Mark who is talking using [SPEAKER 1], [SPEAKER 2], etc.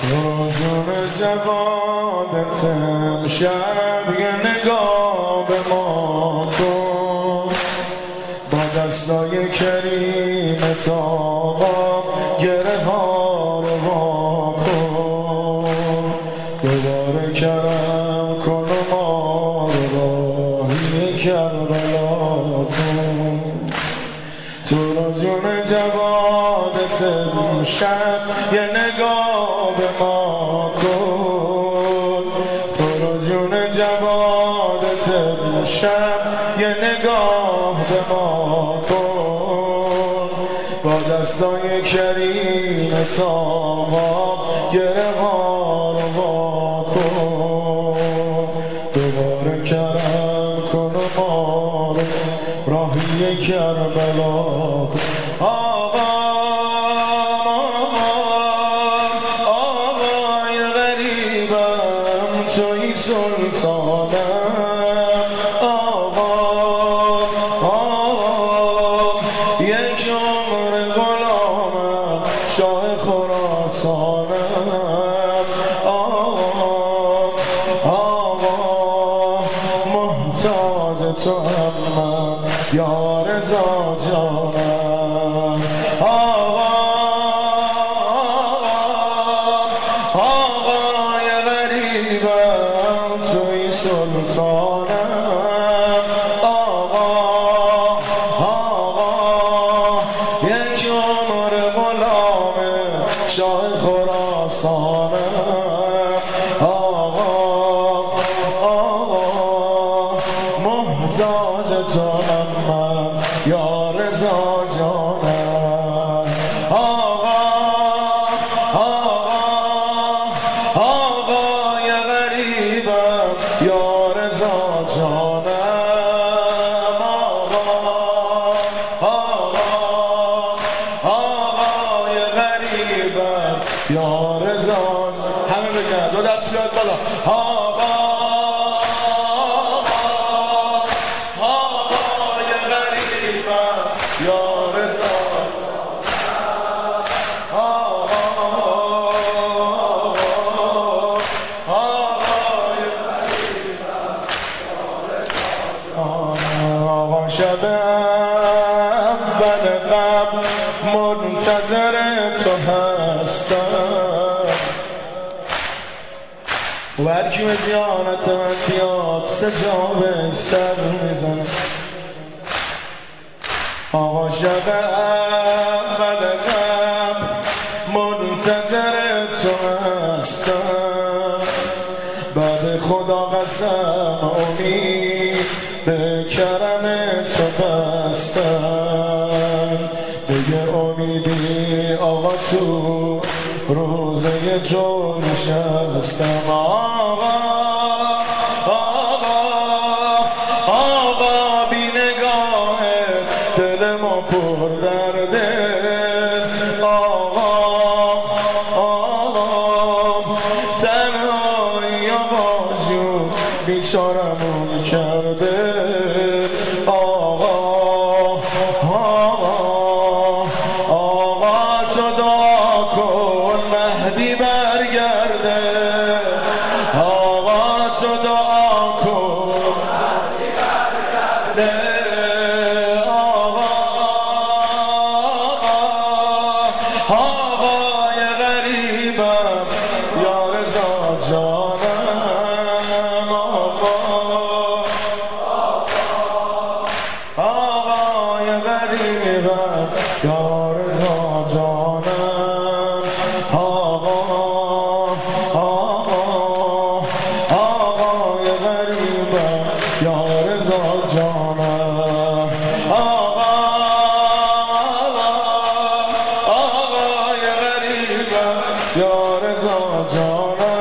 [SPEAKER 1] تو جون جوادت امشب یه نگاه به ما کن، با دستای کریمت آقا گره ها رو وا کن. دوباره کرم کن و ما رو راهی کربلا کن. تو رو جون جوادت امشب یه نگاه به ما کن. تو رو جون جوادت امشب یه نگاه به ما کن، با دستای کریمت آقا گره ها رو وا کن. دوباره کرم کن و ما رو راهی کربلا کن. آقای غریبم توی سلطانم، یک عمر غلامم شاه خراسانم. محتاج تو هم من یا رضا جانم. آقای غریبم توی سلطانم. یک عمر غلام شاه خراسانم. محتاج تو هم من یا رضا جانم. آقای غریبم یا رضا جانم. آقای غریبم یا رضا. همه بگن دو دست بیاد بالا. آقای غریبم یا رضا. آقا شب اول قبل منتظر تو هستم، و هرکی به زیارت من بیاد سجابه سر میزنه. آقا شب اول قبل منتظر تو هستم، بعد خدا قسم امید به کرم تو بستم. بگه امیدی آقا تو روزه تو نشستم. آقا بی نگاه دل ما پر درده. تنهایی آقا جون بیچارمون کرده. آقا تو دعا کن مهدی برگرده. آقا تو دعا کن مهدی برگرده. آقای غریبم یا رضا جانم. آقای غریبم یا رضا جانم. آقای غریبم یا رضا جانم. آقای غریبم یا رضا جانم.